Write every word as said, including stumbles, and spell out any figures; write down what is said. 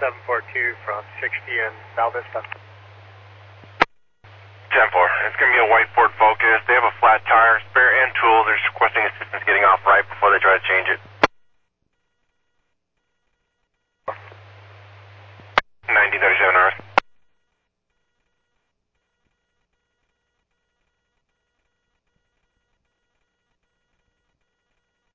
seven four two from sixty and Val Vista. ten four, it's going to be a white Ford Focus. They have a flat tire, spare and tools. They're just requesting assistance getting off right before they try to change it.